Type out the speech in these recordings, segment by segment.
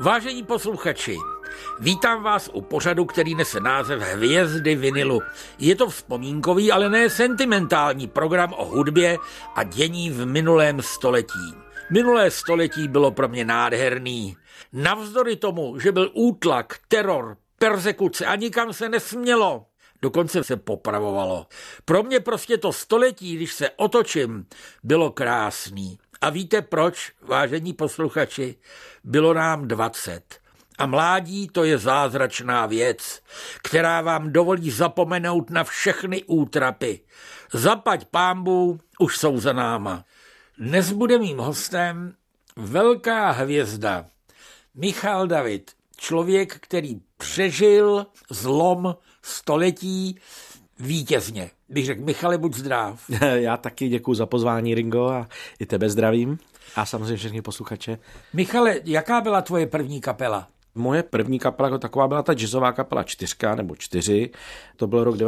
Vážení posluchači, vítám vás u pořadu, který nese název Hvězdy vinilu. Je to vzpomínkový, ale ne sentimentální program o hudbě a dění v minulém století. Minulé století bylo pro mě nádherný. Navzdory tomu, že byl útlak, teror, perzekuce a nikam se nesmělo, dokonce se popravovalo. Pro mě prostě to století, když se otočím, bylo krásný. A víte proč, vážení posluchači? Bylo nám 20. A mládí to je zázračná věc, která vám dovolí zapomenout na všechny útrapy. Zaplať pánbů, už jsou za náma. Dnes bude mým hostem velká hvězda Michal David, člověk, který přežil zlom století vítězně. Bych řekl, Michale, buď zdrav. Já taky děkuju za pozvání, Ringo, a i tebe zdravím. A samozřejmě všechny posluchače. Michale, jaká byla tvoje první kapela? Moje první kapela jako taková byla ta jazzová kapela 4 nebo 4. To byl rok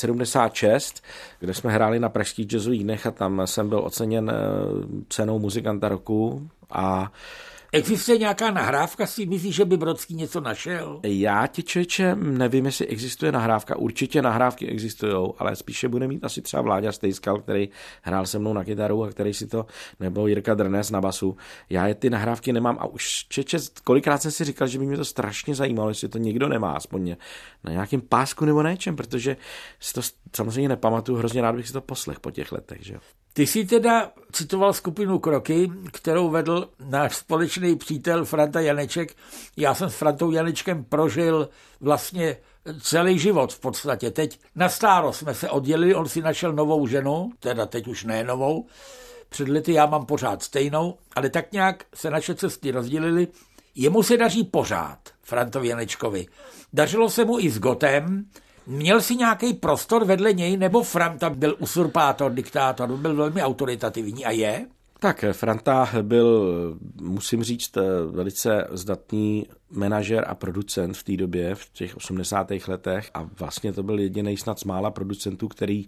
1976, kde jsme hráli na pražských jazzových dnech a tam jsem byl oceněn cenou muzikanta roku. A existuje nějaká nahrávka, si myslíš, že by Brodský něco našel? Já ti, člověče, nevím, jestli existuje nahrávka. Určitě nahrávky existujou, ale spíše bude mít asi třeba Vláďa Stejskal, který hrál se mnou na kytaru a který si to, nebo Jirka Drnes na basu. Já je ty nahrávky nemám a už, člověče, kolikrát jsem si říkal, že by mě to strašně zajímalo, jestli to někdo nemá, aspoň na nějakém pásku nebo na něčem, protože si to samozřejmě nepamatuju, hrozně rád bych si to poslech po těch letech, že jo. Ty jsi teda citoval skupinu Kroky, kterou vedl náš společný přítel Franta Janeček. Já jsem s Frantou Janečkem prožil vlastně celý život v podstatě. Teď na stáro jsme se oddělili, on si našel novou ženu, teda teď už ne novou. Před lety já mám pořád stejnou, ale tak nějak se naše cesty rozdělily. Jemu se daří pořád, Frantovi Janečkovi. Dařilo se mu i s Gotem. Měl si nějaký prostor vedle něj, nebo Franta byl usurpátor, diktátor, byl velmi autoritativní a je? Tak Franta byl, musím říct, velice zdatný manažer a producent v té době, v těch 80. letech, a vlastně to byl jediný snad z mála producentů, který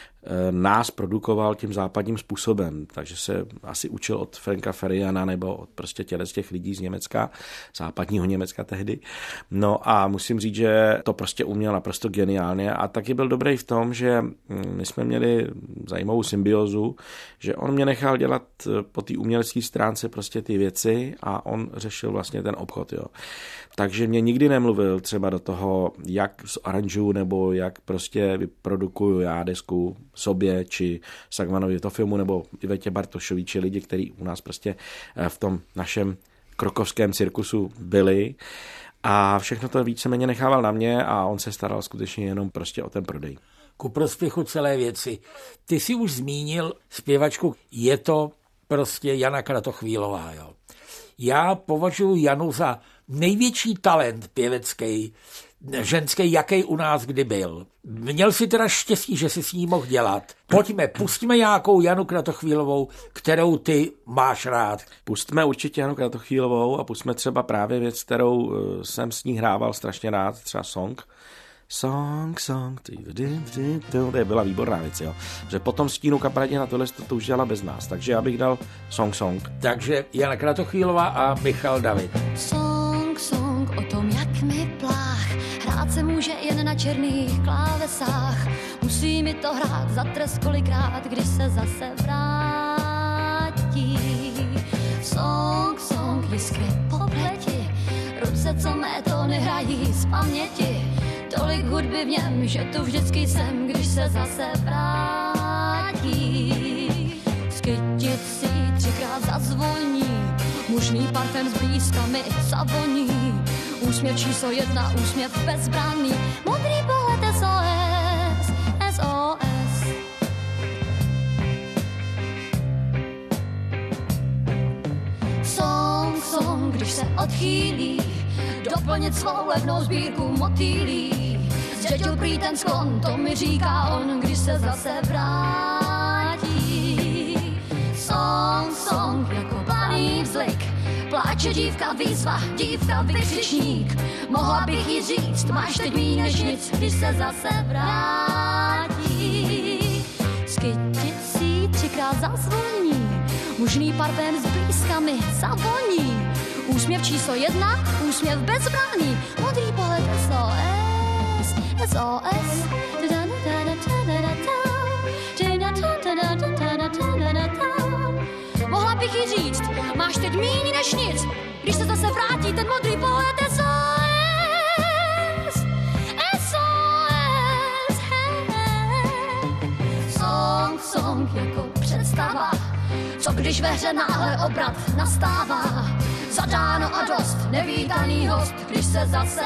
nás produkoval tím západním způsobem, takže se asi učil od Franka Fariana nebo od prostě těch lidí z Německa, západního Německa tehdy. No a musím říct, že to prostě uměl naprosto geniálně a taky byl dobrý v tom, že my jsme měli zajímavou symbiozu, že on mě nechal dělat po té umělecké stránce prostě ty věci a on řešil vlastně ten obchod, jo. Takže mě nikdy nemluvil třeba do toho, jak aranžuju nebo jak prostě vyprodukuju já desku sobě, či Sagmanovi Tofimu nebo Ivetě Bartošovi, či lidi, kteří u nás prostě v tom našem krokovském cirkusu byli. A všechno to víceméně nechával na mě a on se staral skutečně jenom prostě o ten prodej. Ku prospěchu celé věci. Ty si už zmínil zpěvačku, je to prostě Jana Kratochvílová, jo. Já považuji Janu za největší talent pěvecký, ženský, jaký u nás kdy byl. Měl si teda štěstí, že si s ní mohl dělat. Pustíme nějakou Janu Kratochvílovou, kterou ty máš rád. Pustíme určitě Janu Kratochvílovou a pustíme třeba právě věc, kterou jsem s ní hrával strašně rád, třeba Song, to byla výborná věc, jo. Že potom Stínu Kapradě na tohle to už dělala bez nás, takže já bych dal Song. Takže Jana Kratochvílová a Michal David. Song o tom, jak mi plách, hrát se může jen na černých klávesách, musí mi to hrát za trest kolikrát, když se zase vrátí. Song, jiskry po pleti, ruce, co mé tóny hrají z paměti, tolik hudby v něm, že tu vždycky jsem, když se zase vrátí. Skytit si 3krát zazvoní, mužný parfém s blízkami zavoní, úsměv číslo 1, úsměv bezbranný, modrý pohled SOS, SOS. Song, když se odchýlí, doplnit svou levnou sbírku motýlí. Zřetil prý ten sklon, to mi říká on, když se zase vrátí. Song, jako planý vzlik, pláče dívka výzva, dívka vykřičník. Mohla bych jí říct, máš teď míň než nic, když se zase vrátí. Skytit si 3krát zazvoní, mužný parfém s blízkami zavoní, Úsměv číslo 1, úsměv bezbraný, modrý pohled SOS, SOS. Mohla bych jí říct, máš teď míň než nic, když se zase vrátí ten modrý pohled SOS, SOS. Song, song jako představa, co když ve hře náhle obrat nastává. Zadáno a dost, nevídaný host, když se zase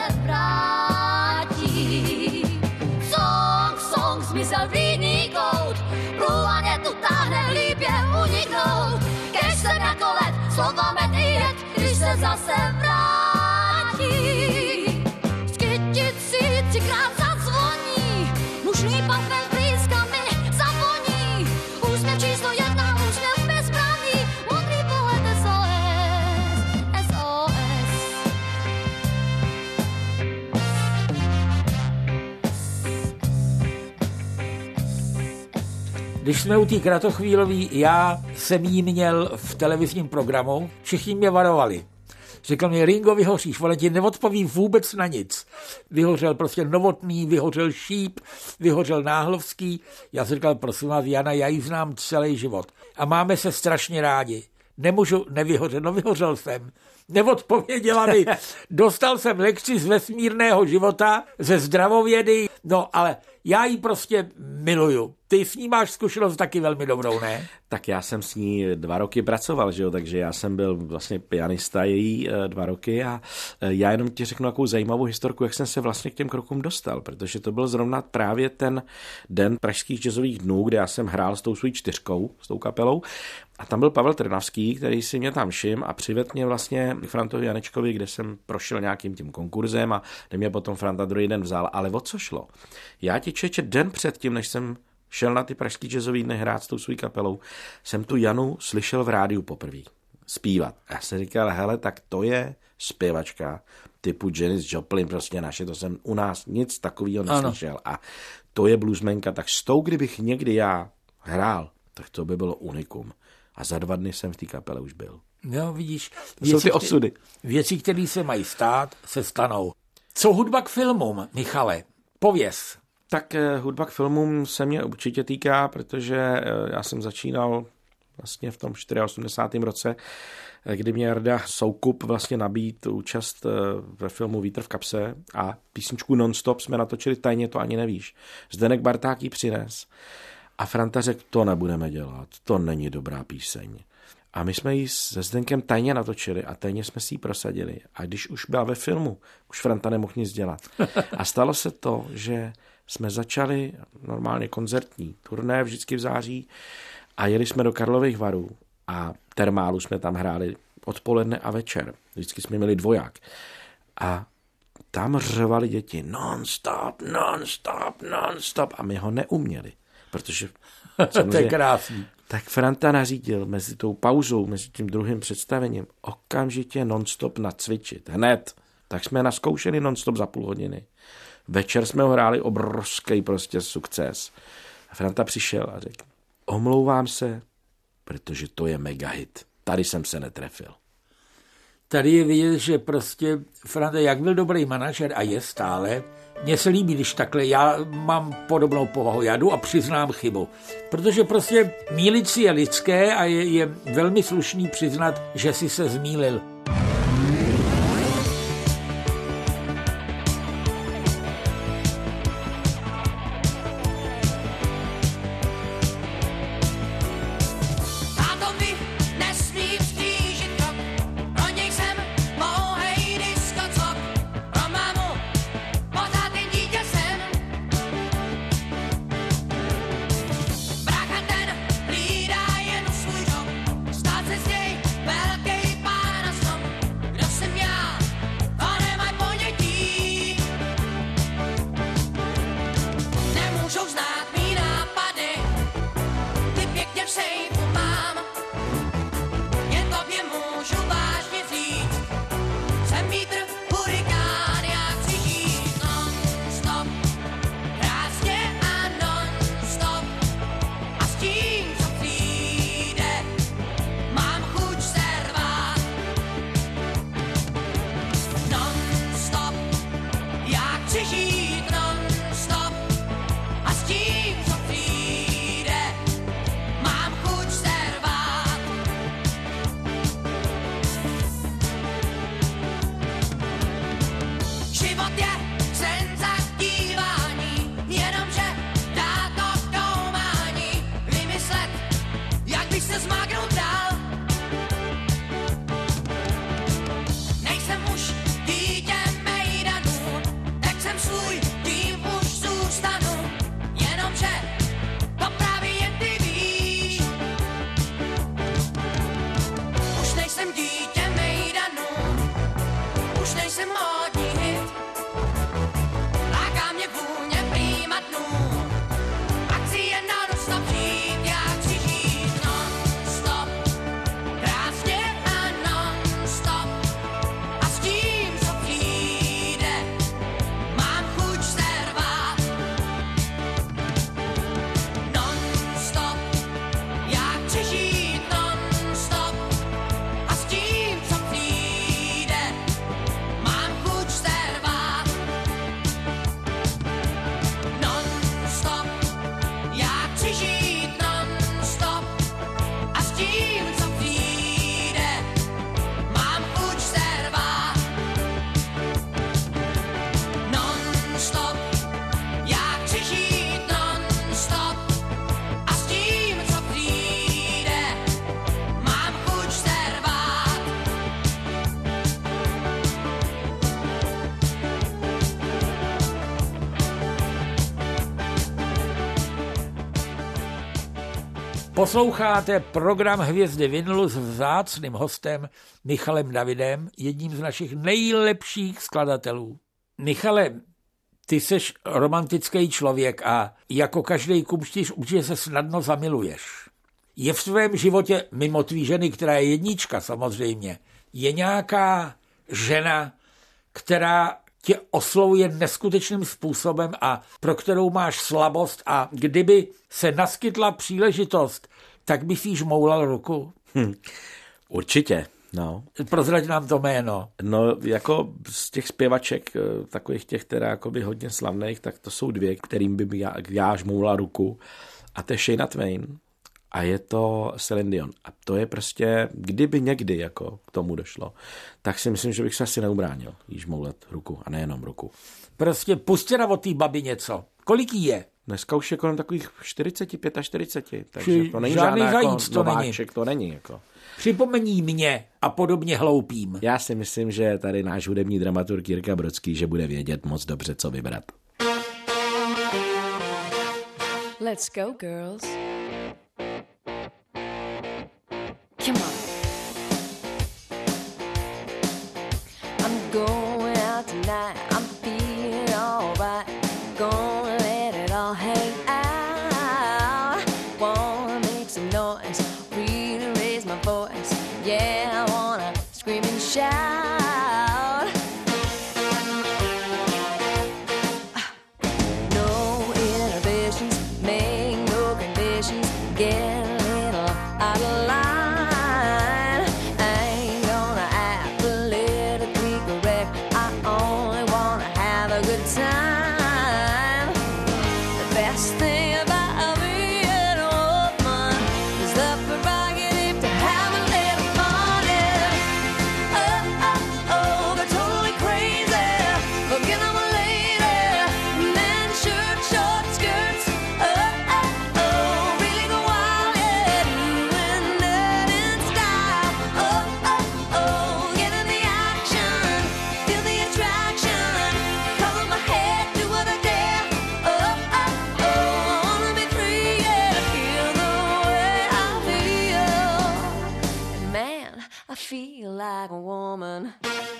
vrátí. Song, song, zmizel v jiný kout, průvaně tu táhne líp je uniknout. Kež jsem jako led, slova med i jed, když se zase vrátí. Skytit si 3krát zazvoní, mužný parfém blízka mi zavoní. Úsměv číslo 1, úsměv bezbraný, modrý pohled SOS, SOS. Když jsme u té kratochvílový, já jsem jí měl v televizním programu, všichni mě varovali. Řekl mi, Ringo, vyhoříš, ale ti neodpoví vůbec na nic. Vyhořel prostě Novotný, vyhořel Šíp, vyhořel Náhlovský. Já jsem říkal, prosím vás, Jana, já ji znám celý život. A máme se strašně rádi. Nemůžu nevyhořet, no vyhořel jsem. Neodpověděla mi. Dostal jsem lekci z vesmírného života, ze zdravovědy, no ale já ji prostě miluju. Ty s ní máš zkušenost taky velmi dobrou, ne? Tak já jsem s ní 2 roky pracoval, že jo, takže já jsem byl vlastně pianista její 2 roky a já jenom ti řeknu takovou zajímavou historku, jak jsem se vlastně k těm krokům dostal, protože to byl zrovna právě ten den pražských jazzových dnů, kde já jsem hrál s tou svojí 4, s tou kapelou a tam byl Pavel Trnavský, který si mě tam všim a přivedl mě vlastně k Frantovi Janečkovi, kde jsem prošel nějakým tím konkurzem a kde mě potom Franta druhý den vzal, ale o co šlo? Já ti čeče den předtím, než jsem šel na ty pražský jazzový dny hrát s tou svou kapelou, jsem tu Janu slyšel v rádiu poprvé zpívat. A já jsem říkal, hele, tak to je zpěvačka typu Janis Joplin, prostě naše, to jsem u nás nic takového neslyšel. Ano. A to je bluesmenka, tak s tou, kdybych někdy já hrál, tak to by bylo unikum. A za 2 dny jsem v té kapele už byl. No, vidíš. Jsou ty osudy. Věci, které se mají stát, se stanou. Co hudba k filmům, Michale? Pověz. Tak hudba k filmům se mě určitě týká, protože já jsem začínal vlastně v tom 84. roce, kdy mě Jarda Soukup vlastně nabít účast ve filmu Vítr v kapse a písničku Non-stop jsme natočili Tajně, to ani nevíš. Zdeněk Barták ji přines a Franta řekl, to nebudeme dělat, to není dobrá píseň. A my jsme ji se Zdenkem tajně natočili a tajně jsme si ji prosadili. A když už byla ve filmu, už Franta nemohl nic dělat. A stalo se to, že jsme začali normálně koncertní turné vždycky v září a jeli jsme do Karlových Varů a Termálu jsme tam hráli odpoledne a večer. Vždycky jsme měli dvoják. A tam řvali děti non-stop, non-stop, non-stop a my ho neuměli, protože to je krásný. Tak Franta nařídil mezi tou pauzou, mezi tím druhým představením okamžitě non-stop nacvičit. Hned. Tak jsme naskoušeli non-stop za půl hodiny. Večer jsme ho hráli obrovský prostě sukces. A Franta přišel a řekl, omlouvám se, protože to je mega hit. Tady jsem se netrefil. Tady je vidět, že prostě Franta, jak byl dobrý manažer a je stále, mně se líbí, když takhle, já mám podobnou povahu, já jdu a přiznám chybu. Protože prostě mýlit si je lidské a je velmi slušný přiznat, že si se zmýlil. Hlídá jen svůj dom, stát se z něj velký pán a Posloucháte program Hvězdy vinylu s vzácným hostem Michalem Davidem, jedním z našich nejlepších skladatelů. Michale, ty seš romantický člověk a jako každý kumštíř určitě se snadno zamiluješ. Je v tvém životě, mimo tvý ženy, která je jednička samozřejmě, je nějaká žena, která tě oslovuje neskutečným způsobem a pro kterou máš slabost a kdyby se naskytla příležitost, tak bys jí žmoulal ruku? Určitě, no. Prozrať nám to jméno. No, jako z těch zpěvaček, takových těch, teda jakoby hodně slavných, tak to jsou dvě, kterým by já žmoulal ruku. A to je Shania Twain a je to Celine Dion. A to je prostě, kdyby někdy jako k tomu došlo, tak si myslím, že bych se asi neubránil jí žmoulat ruku a nejenom ruku. Prostě pustěna od té babi něco. Kolik jí je? Dneska už je kolem takových 45, takže to není žádný žádná zajíc, jako nováček, to není jako. Připomení mě a podobně hloupým. Já si myslím, že tady náš hudební dramaturg Jirka Brodský, že bude vědět moc dobře, co vybrat. Let's go, girls. Come on. I'm going out tonight. I'm feeling alright. Gonna let it all hang out. Wanna make some noise, really raise my voice. Yeah, I wanna scream and shout. No inhibitions, make no conditions. Get a little out of line. I ain't gonna act politically correct. I only wanna have a good time. The best thing about being a woman is the prerogative to have a little fun. Oh, oh, oh, they're totally crazy. Forget I'm a lady. Men, shirt, short skirts. Oh, oh, oh, really go wild, yeah. Doing that in style. Oh, oh, oh, get in the action. Feel the attraction. Color my head, do what I dare. Oh, oh, oh, I wanna be free, yeah. Feel the way I feel. And man, I feel like a woman.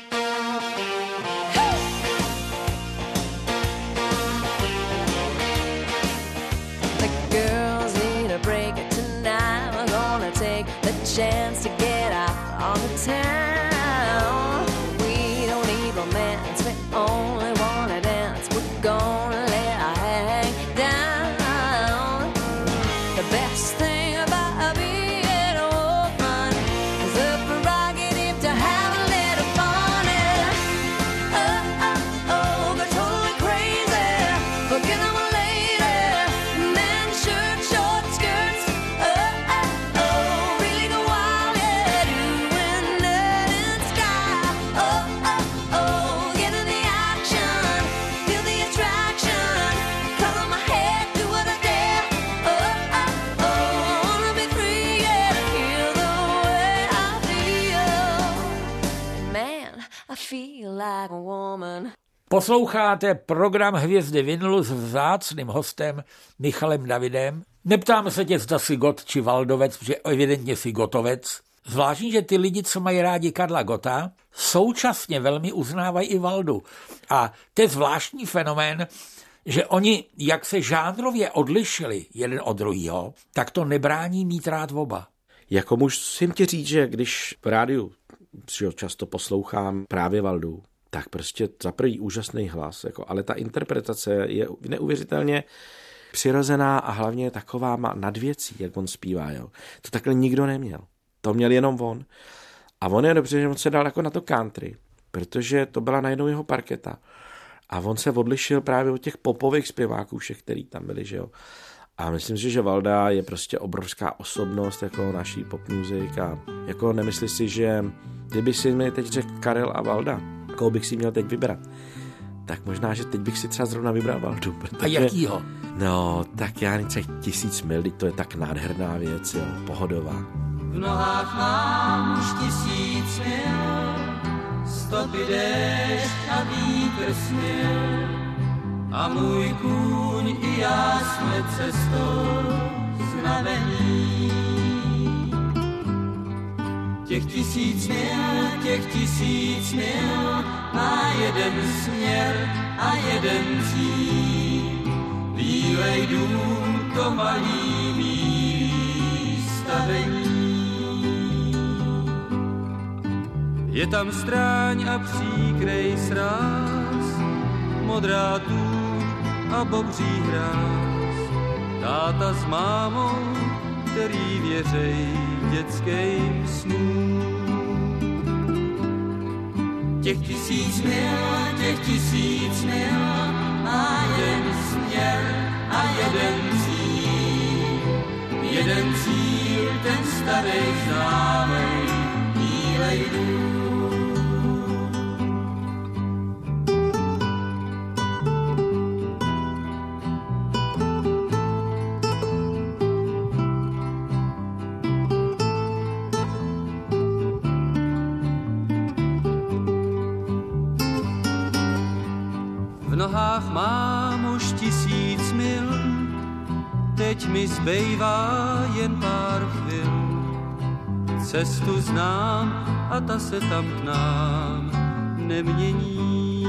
The girls need a break tonight. We're gonna take the chance to get out on the town. We don't need romance, we only wanna dance. We're gonna let our hair hang down. The best thing about being a woman is the prerogative to have a little fun. Oh, oh, oh, they're totally crazy. Forget I'm a lady. Men, shirt, short skirts. Oh, oh, oh, really go wild, yeah. Doing that in style. Oh, oh, oh, get in the action. Feel the attraction. Color my head, do what I dare. Oh, oh, oh, I wanna be free, yeah. Feel the way I feel. Man, I feel like a woman. Posloucháte program Hvězdy vinylu s vzácným hostem Michalem Davidem. Neptáme se tě, zda jsi Gott či Waldovec, protože evidentně jsi Gottovec. Zvláštní, že ty lidi, co mají rádi Karla Gotta, současně velmi uznávají i Waldu. A to je zvláštní fenomén, že oni, jak se žánrově odlišili jeden od druhého, tak to nebrání mít rád oba. Jako musím ti říct, že když v rádiu často poslouchám právě Waldu, tak prostě za prvý úžasný hlas, jako, ale ta interpretace je neuvěřitelně přirozená a hlavně taková nadvěcí, jak on zpívá. Jo. To takhle nikdo neměl. To měl jenom on. A on je dobře, že on se dal jako na to country, protože to byla najednou jeho parketa. A on se odlišil právě od těch popových zpěváků všech, který tam byli, že jo. A myslím si, že Walda je prostě obrovská osobnost jako naší pop music a jako nemyslí si, že kdyby si mi teď řekl Karel a Walda, koho bych si měl teď vybrat, tak možná, že teď bych si třeba zrovna vybral Waldu. Protože, a jakýho? No, tak já nechci 1000 mil, to je tak nádherná věc, jo, pohodová. V nohách mám už 1000 mil, stopy déšť a vítr směl. A můj kůň i já jsme cestou znamení. Těch tisíc mil má jeden směr a jeden cíl. Bílej dům, to malý mý stavení. Je tam stráň a příkrej sráz, modrá tůň a bobří hráz. Táta s mámou, který věřej dětským snům. Těch tisíc mil má jeden směr a jeden cíl, ten starý známej, bílej dům. V nohách mám už 1000 mil, teď mi zbývá jen pár chvil. Cestu znám a ta se tam k nám nemění.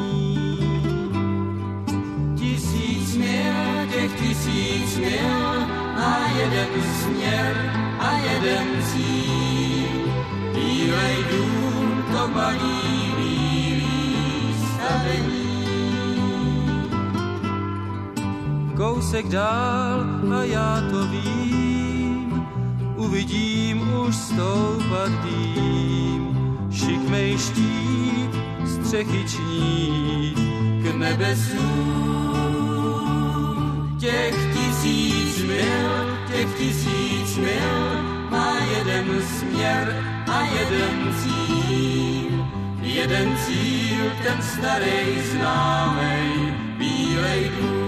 1000 mil, těch 1000 mil má jeden směr a jeden cíl. Bílej dům, to malý bílý stavení. Kousek dál a já to vím, uvidím už stoupat dým. Šikmej štít, střechy čnít k nebesům. Těch 1000 mil má jeden směr a jeden cíl, ten starý známej, bílej dům.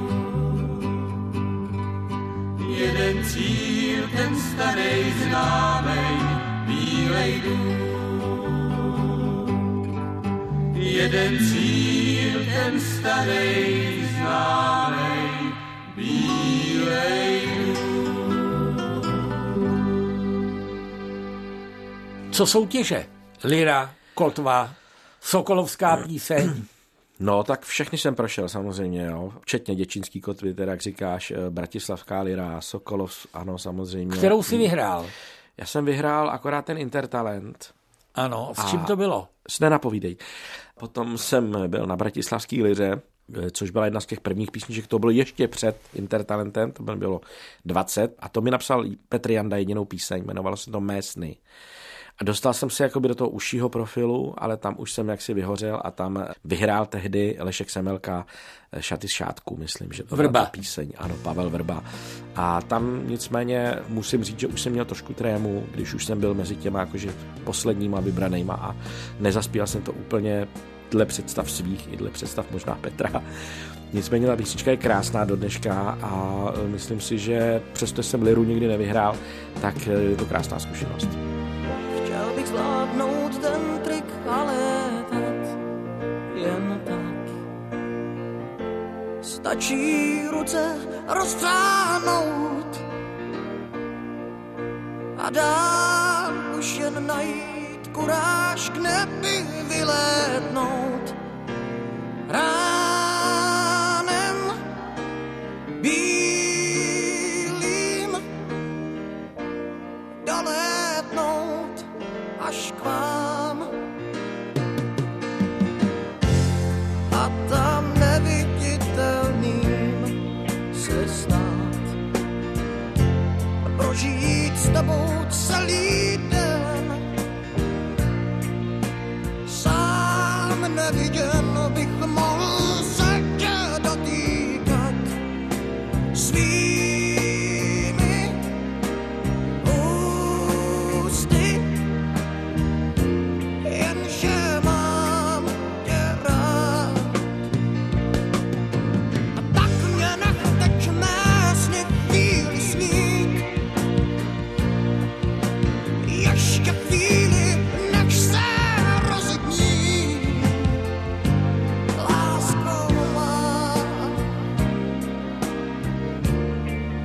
Jeden cíl, ten starý známej, bílej dům. Jeden cíl, ten starý známej, bílej dům. Co soutěže? Lira, Kotva, Sokolovská píseň. No, tak všechny jsem prošel samozřejmě, jo. Včetně Děčínský kotvy, teda jak říkáš, Bratislavská lira, Sokolov, ano, samozřejmě. Kterou jsi vyhrál? Já jsem vyhrál akorát ten Intertalent. Ano, s čím to bylo? Nenapovídej. Potom jsem byl na Bratislavský liře, což byla jedna z těch prvních písniček, to bylo ještě před Intertalentem, to bylo 20, a to mi napsal Petr Janda jedinou píseň, jmenovalo se to Mé sny. A dostal jsem se jakoby do toho užšího profilu, ale tam už jsem jaksi vyhořel a tam vyhrál tehdy Lešek Semelka Šaty z šátku, myslím, že to byla píseň. Ano, Pavel Vrba. A tam nicméně musím říct, že už jsem měl trošku trému, když už jsem byl mezi těma jakože posledníma vybranýma a nezaspíval jsem to úplně dle představ svých i dle představ možná Petra. Nicméně ta písnička je krásná do dneška a myslím si, že přesto jsem liru nikdy nevyhrál, tak je to krásná zkušenost. Chtěl bych zvládnout ten trik a létat jen tak. Stačí ruce rozpřáhnout a dál už jen najít kuráž k nebi vylétnout. Ránem bílým dolétnout až k vám. A tam neviditelným se stát, prožít s tebou celý den. Sám neviděn bych mohl se tě dotýkat svými ústy, jenže mám tě rád. A tak mě nech teď mé sny chvíli snít, ještě chvíli nech se rozední. Lásko má,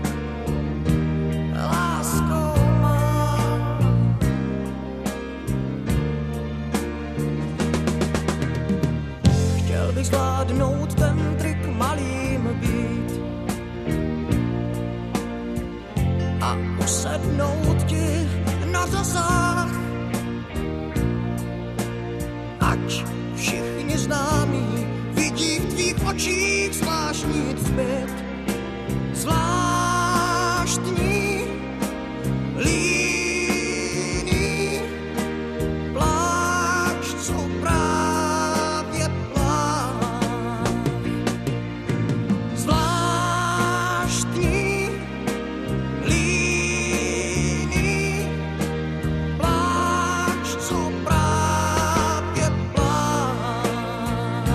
sednout ti na zasah. Ať všichni známí vidí v tvých očích zvláštní cpět, zvláštní líný pláč, co právě plách. Zvláštní líný pláč, co právě plách.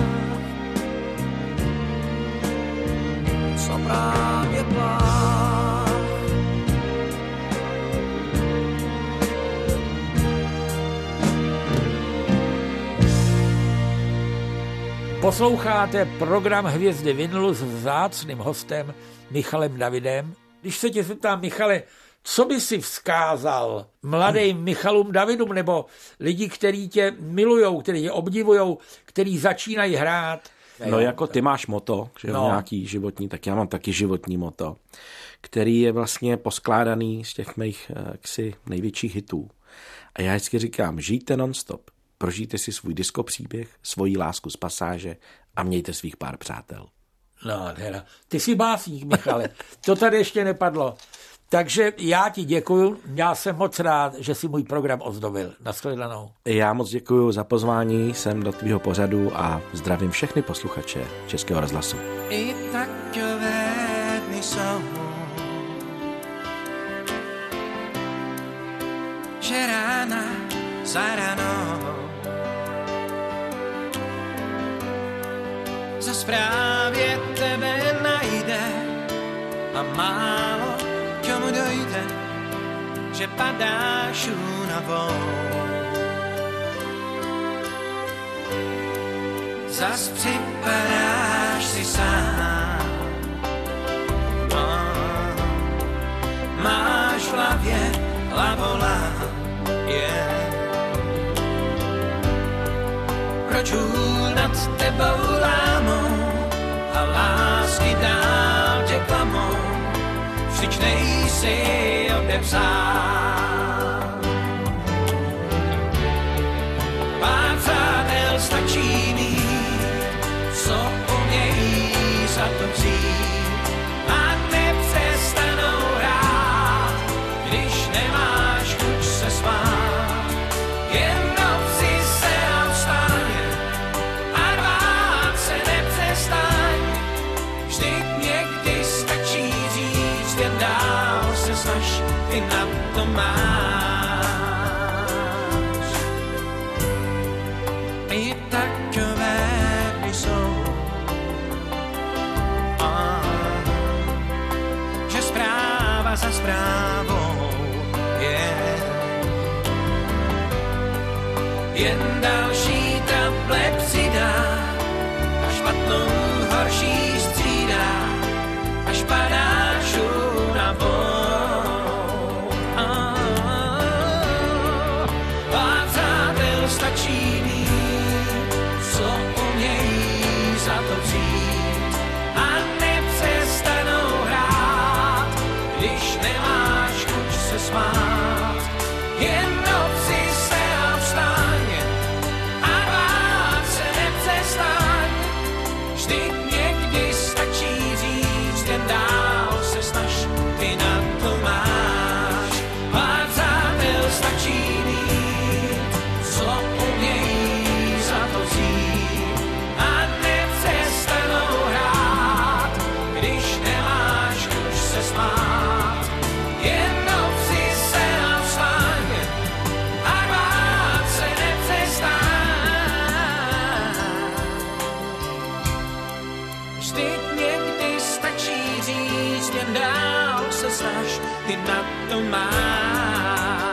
Co právě plách. Posloucháte program Hvězdy vinylu s vzácným hostem Michalem Davidem. Když se tě zeptám, Michale, co by si vzkázal mladým Michalům Davidům nebo lidi, kteří tě milujou, kteří tě obdivujou, kteří začínají hrát? No jako ty máš moto, že jo, nějaký životní, tak já mám taky životní moto, který je vlastně poskládaný z těch mých jaksi největších hitů. A já vždycky říkám, žijte non-stop, prožijte si svůj diskopříběh, svoji lásku z pasáže a mějte svých pár přátel. No, teda, ty jsi básník, Michale, to tady ještě nepadlo. Takže já ti děkuju, já jsem moc rád, že si můj program ozdobil. Nashledanou. Já moc děkuju za pozvání sem do tvýho pořadu a zdravím všechny posluchače Českého rozhlasu. I takové dny jsou, že rána za ranou zas právě tebe najde a málo komu dojde, že padáš únavou. Zas připadáš si sám, máš v hlavě hlavolám, proč hůl nad tebou lámou a lásky dál tě klamou, vždyť nejsi odevzán. Pár přátel stačí mít, co umějí za to vzít a nepřestanou hrát, když nemáš chuť se smát. Jenom si se navstaň a rvát se nepřestaň, vždyť někdy stačí říct jen dál se snaž, ty na to máš. I takové dny jsou, že zpráva za zprávou je jen další trable přidá a špatnou horší střídá, až padáš únavou. Pár přátel stačí mít, co umějí za to vzít a nepřestanou hrát, když nemáš chuť se smát. Jenom si se navstaň a rvát se nepřestaň, vždyť někdy stačí říct jen dál se snaž, ty na to máš. Pár přátel stačí mít, co umějí za to vzít a nepřestanou hrát, když nemáš chuť se smát. Jenom si se navstaň a rvát se nepřestaň, vždyť někdy stačí říct jen dál se snaž, ty na to máš.